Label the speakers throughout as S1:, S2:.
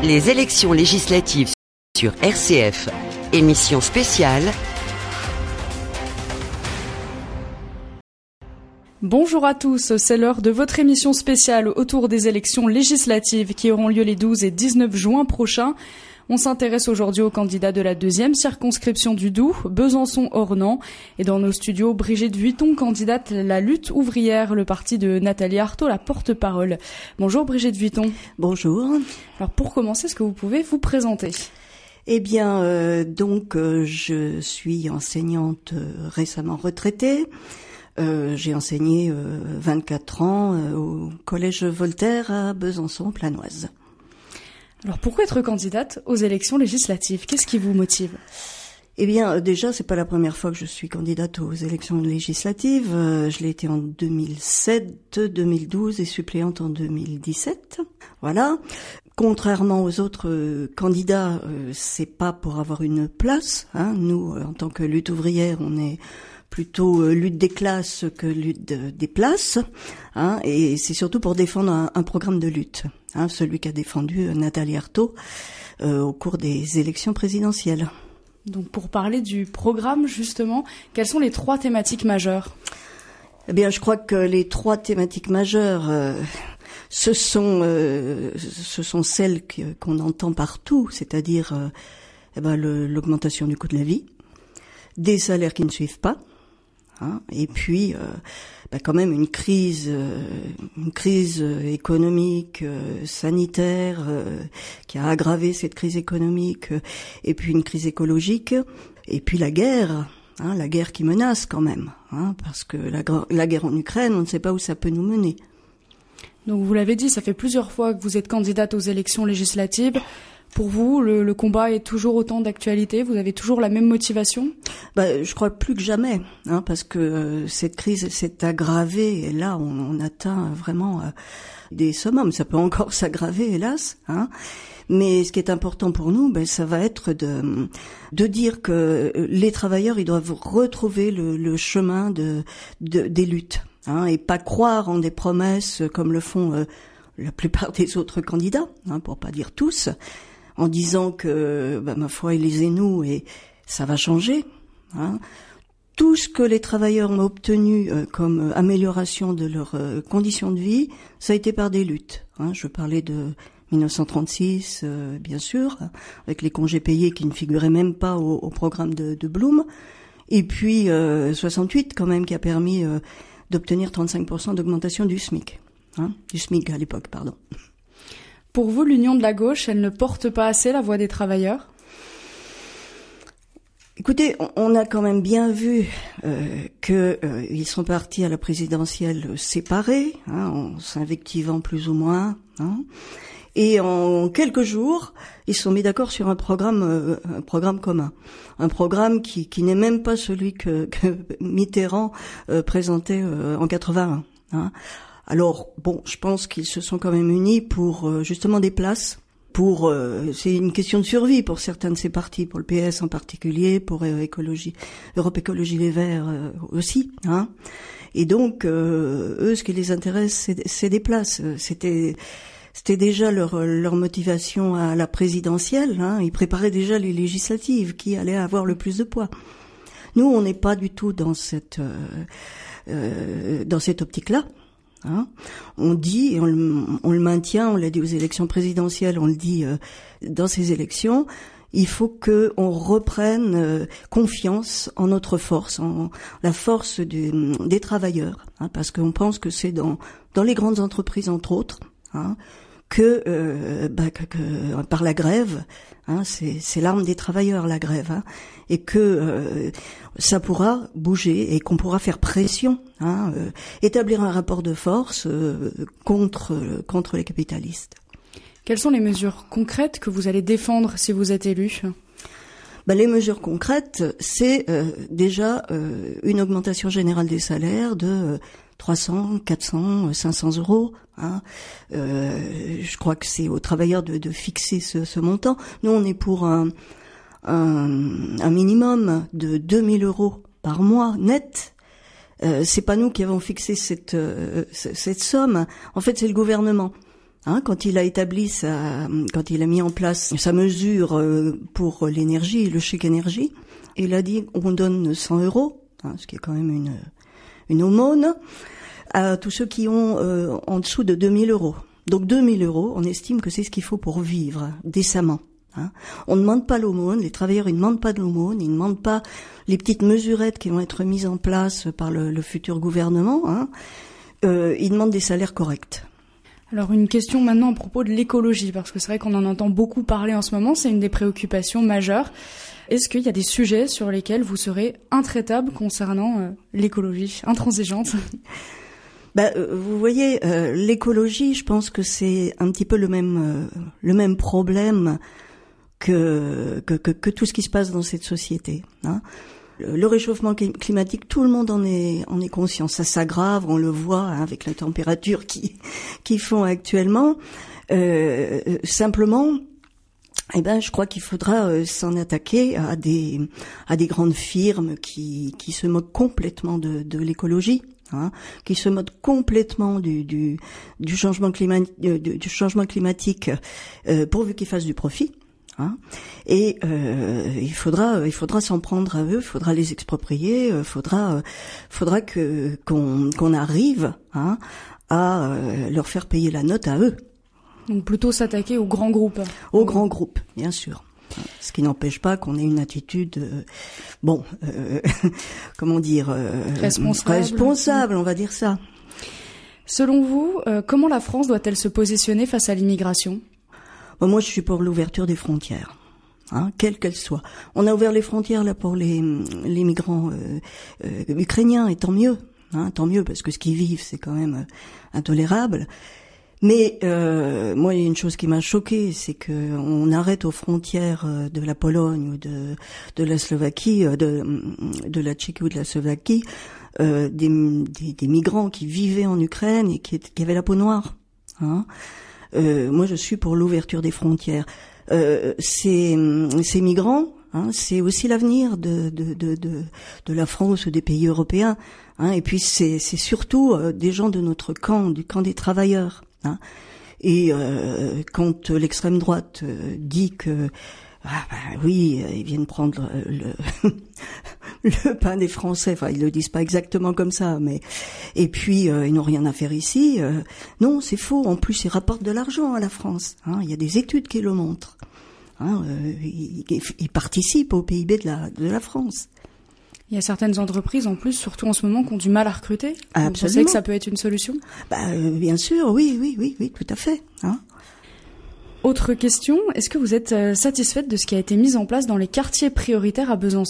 S1: Les élections législatives sur RCF, émission spéciale.
S2: Bonjour à tous, c'est l'heure de votre émission spéciale autour des élections législatives qui auront lieu les 12 et 19 juin prochains. On s'intéresse aujourd'hui aux candidats de la deuxième circonscription du Doubs, Besançon-Ornans. Et dans nos studios, Brigitte Vuitton, candidate La Lutte ouvrière, le parti de Nathalie Arthaud, la porte-parole. Bonjour Brigitte Vuitton.
S3: Bonjour.
S2: Alors pour commencer, est-ce que vous pouvez vous présenter ?
S3: Eh bien, je suis enseignante récemment retraitée. J'ai enseigné 24 ans au Collège Voltaire à Besançon-Planoise.
S2: Alors pourquoi être candidate aux élections législatives ? Qu'est-ce qui vous motive ?
S3: Eh bien, déjà, c'est pas la première fois que je suis candidate aux élections législatives. Je l'ai été en 2007, 2012 et suppléante en 2017. Voilà. Contrairement aux autres candidats, c'est pas pour avoir une place. Nous, en tant que lutte ouvrière, on est plutôt lutte des classes que lutte des places, et c'est surtout pour défendre un programme de lutte, celui qu'a défendu Nathalie Arthaud au cours des élections présidentielles.
S2: Donc pour parler du programme justement, quelles sont les 3 thématiques majeures ?
S3: Eh bien, je crois que les 3 thématiques majeures, ce sont celles qu'on entend partout, c'est-à-dire l'augmentation du coût de la vie, des salaires qui ne suivent pas, et puis quand même une crise économique, sanitaire, qui a aggravé cette crise économique, et puis une crise écologique, et puis la guerre qui menace quand même, parce que la guerre en Ukraine, on ne sait pas où ça peut nous mener.
S2: Donc vous l'avez dit, ça fait plusieurs fois que vous êtes candidate aux élections législatives. Pour vous, le combat est toujours autant d'actualité ? Vous avez toujours la même motivation ?
S3: Je crois plus que jamais, parce que cette crise s'est aggravée et là on atteint vraiment des summums. Ça peut encore s'aggraver, hélas. Mais ce qui est important pour nous, ça va être de dire que les travailleurs, ils doivent retrouver le chemin des luttes, et pas croire en des promesses comme le font la plupart des autres candidats, pour pas dire tous, en disant que, ma foi, élisez-nous et ça va changer. Tout ce que les travailleurs ont obtenu comme amélioration de leurs conditions de vie, ça a été par des luttes. Je parlais de 1936, bien sûr, avec les congés payés qui ne figuraient même pas au programme de Blum. Et puis 68 quand même, qui a permis d'obtenir 35% d'augmentation du SMIC. Du SMIC à l'époque, pardon.
S2: Pour vous, l'union de la gauche, elle ne porte pas assez la voix des travailleurs ?
S3: Écoutez, on a quand même bien vu qu'ils sont partis à la présidentielle séparés, en s'invectivant plus ou moins, et en quelques jours, ils se sont mis d'accord sur un programme commun, un programme qui n'est même pas celui que Mitterrand présentait en 81. Alors je pense qu'ils se sont quand même unis pour justement des places. C'est une question de survie pour certains de ces partis, pour le PS en particulier, pour Europe Écologie Les Verts aussi. Et donc eux, ce qui les intéresse, c'est des places. C'était déjà leur motivation à la présidentielle. Ils préparaient déjà les législatives qui allaient avoir le plus de poids. Nous, on n'est pas du tout dans cette optique-là. On dit, et on le maintient, on l'a dit aux élections présidentielles, on le dit dans ces élections, il faut que on reprenne confiance en notre force, en la force des travailleurs, parce qu'on pense que c'est dans les grandes entreprises entre autres, que par la grève, c'est l'arme des travailleurs, la grève, et que ça pourra bouger et qu'on pourra faire pression, établir un rapport de force contre les capitalistes.
S2: Quelles sont les mesures concrètes que vous allez défendre si vous êtes élu ?
S3: Les mesures concrètes, c'est déjà une augmentation générale des salaires de 300, 400, 500 euros. Je crois que c'est aux travailleurs de fixer ce montant. Nous, on est pour un minimum de 2000 euros par mois net. C'est pas nous qui avons fixé cette somme. En fait, c'est le gouvernement. Quand il a mis en place sa mesure pour l'énergie, le chèque énergie, il a dit on donne 100 €, ce qui est quand même une aumône, à tous ceux qui ont en dessous de 2000 €. Donc 2000 €, on estime que c'est ce qu'il faut pour vivre décemment. On ne demande pas l'aumône, les travailleurs ils ne demandent pas de l'aumône, ils ne demandent pas les petites mesurettes qui vont être mises en place par le futur gouvernement. Ils demandent des salaires corrects.
S2: Alors une question maintenant à propos de l'écologie, parce que c'est vrai qu'on en entend beaucoup parler en ce moment, c'est une des préoccupations majeures. Est-ce qu'il y a des sujets sur lesquels vous serez intraitable concernant l'écologie, intransigeante ?
S3: Vous voyez, l'écologie, je pense que c'est un petit peu le même problème que tout ce qui se passe dans cette société. Le réchauffement climatique, tout le monde en est conscient. Ça s'aggrave, on le voit avec la température qui font actuellement. Simplement, je crois qu'il faudra s'en attaquer à des grandes firmes qui se moquent complètement de l'écologie. Qui se moquent complètement du changement climatique pourvu qu'ils fassent du profit. Et il faudra s'en prendre à eux, il faudra les exproprier, faudra qu'on arrive à leur faire payer la note à eux.
S2: Donc plutôt s'attaquer aux grands groupes.
S3: Aux grands groupes, bien sûr. Ce qui n'empêche pas qu'on ait une attitude, responsable, on va dire ça.
S2: Selon vous, comment la France doit-elle se positionner face à l'immigration ?
S3: Moi, je suis pour l'ouverture des frontières, quelle qu'elle soit. On a ouvert les frontières là pour les migrants ukrainiens, et tant mieux, parce que ce qu'ils vivent, c'est quand même intolérable. Mais moi, il y a une chose qui m'a choquée, c'est que on arrête aux frontières de la Pologne ou de la Slovaquie, de la Tchéquie ou de la Slovaquie, des migrants qui vivaient en Ukraine et qui avaient la peau noire. Moi, je suis pour l'ouverture des frontières. Ces migrants, c'est aussi l'avenir de la France ou des pays européens. Et puis c'est surtout des gens de notre camp, du camp des travailleurs. Et quand l'extrême droite dit que oui, ils viennent prendre le pain des Français, enfin ils le disent pas exactement comme ça, mais et puis ils n'ont rien à faire ici. Non, c'est faux. En plus, ils rapportent de l'argent à la France. Il y a des études qui le montrent. Ils participent au PIB de la France.
S2: Il y a certaines entreprises, en plus, surtout en ce moment, qui ont du mal à recruter.
S3: Absolument.
S2: Vous pensez que ça peut être une solution ?
S3: Bien sûr, oui, tout à fait.
S2: Autre question, est-ce que vous êtes satisfaite de ce qui a été mis en place dans les quartiers prioritaires à Besançon ?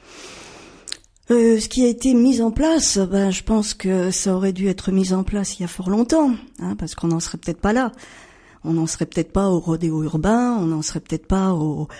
S3: Ce qui a été mis en place, je pense que ça aurait dû être mis en place il y a fort longtemps, parce qu'on n'en serait peut-être pas là. On n'en serait peut-être pas au rodéo urbain, on n'en serait peut-être pas au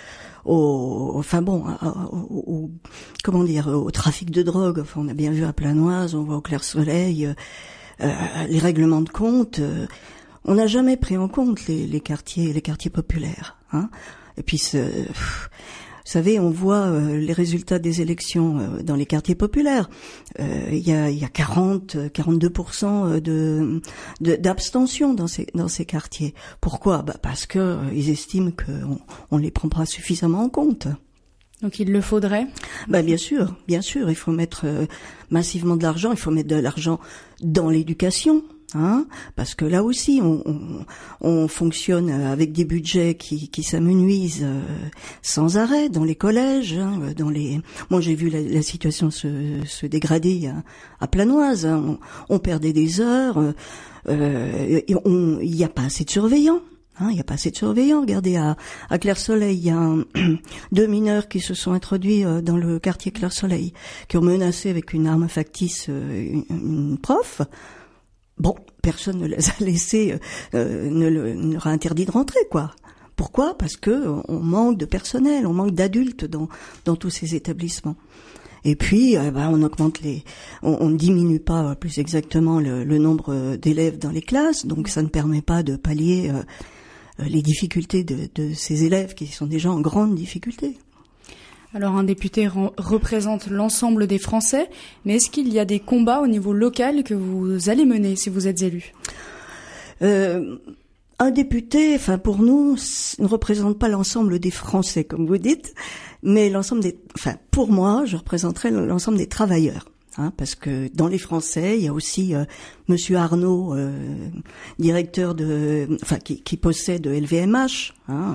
S3: trafic de drogue. Enfin, on a bien vu à Planoise, on voit au Clair Soleil, les règlements de compte. On n'a jamais pris en compte les quartiers populaires. Et puis, vous savez, on voit les résultats des élections dans les quartiers populaires. Il y a 42% d'abstention dans ces quartiers. Pourquoi ? Parce que ils estiment qu'on les prend pas suffisamment en compte.
S2: Donc il le faudrait ?
S3: Bien sûr, il faut mettre massivement de l'argent, il faut mettre de l'argent dans l'éducation. Parce que là aussi on fonctionne avec des budgets qui s'amenuisent sans arrêt dans les collèges, moi j'ai vu la situation se dégrader à Planoise, on perdait des heures, il y a pas assez de surveillants. Il y a pas assez de surveillants. Regardez, à Clair Soleil, il y a 2 mineurs qui se sont introduits dans le quartier Clair Soleil, qui ont menacé avec une arme factice une prof. Bon, personne ne les a laissés, ne leur a interdit de rentrer, quoi. Pourquoi ? Parce que on manque de personnel, on manque d'adultes dans tous ces établissements. Et puis, on augmente on ne diminue pas plus exactement le nombre d'élèves dans les classes, donc ça ne permet pas de pallier les difficultés de ces élèves qui sont déjà en grande difficulté.
S2: Alors un député représente l'ensemble des Français, mais est-ce qu'il y a des combats au niveau local que vous allez mener si vous êtes élu ?
S3: Un député, enfin pour nous, ne représente pas l'ensemble des Français, comme vous dites, mais pour moi, je représenterais l'ensemble des travailleurs. Parce que dans les Français, il y a aussi Monsieur Arnaud, directeur qui possède LVMH,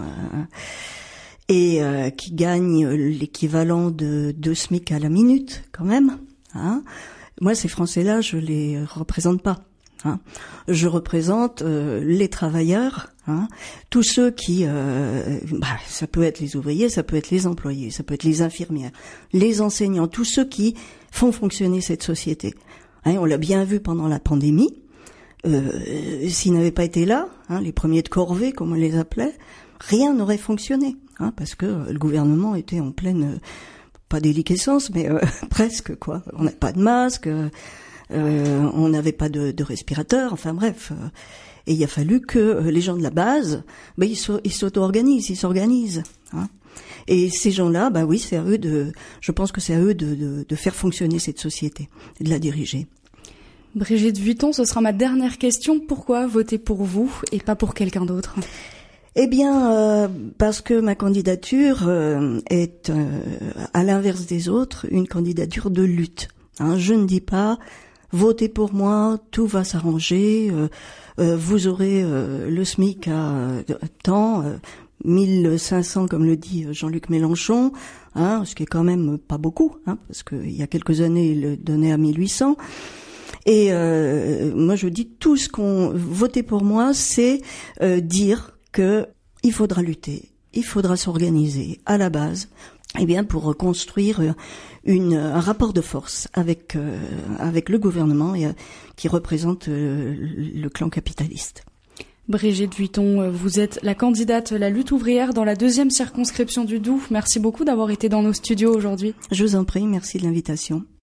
S3: et qui gagne l'équivalent de 2 SMIC à la minute, quand même. Moi, ces Français-là, je les représente pas. Je représente les travailleurs, tous ceux qui, ça peut être les ouvriers, ça peut être les employés, ça peut être les infirmières, les enseignants, tous ceux qui font fonctionner cette société. On l'a bien vu pendant la pandémie. S'ils n'avaient pas été là, les premiers de corvée, comme on les appelait, rien n'aurait fonctionné, parce que le gouvernement était en pleine, pas déliquescence, mais presque quoi. On n'a pas de masque. On n'avait pas de respirateur, enfin bref. Et il a fallu que les gens de la base, ils s'auto-organisent, ils s'organisent. Et ces gens-là, oui, je pense que c'est à eux de faire fonctionner cette société, de la diriger.
S2: Brigitte Vuitton, ce sera ma dernière question. Pourquoi voter pour vous et pas pour quelqu'un d'autre ?
S3: Eh bien, parce que ma candidature est, à l'inverse des autres, une candidature de lutte. Je ne dis pas votez pour moi, tout va s'arranger, vous aurez le SMIC à temps, 1500 comme le dit Jean-Luc Mélenchon, ce qui est quand même pas beaucoup, parce qu'il y a quelques années il le donnait à 1800. Et moi je dis voter pour moi, c'est dire que il faudra lutter, il faudra s'organiser à la base, pour reconstruire un rapport de force avec le gouvernement qui représente le clan capitaliste.
S2: Brigitte Vuitton, vous êtes la candidate La Lutte ouvrière dans la 2e circonscription du Doubs. Merci beaucoup d'avoir été dans nos studios aujourd'hui.
S3: Je vous en prie, merci de l'invitation.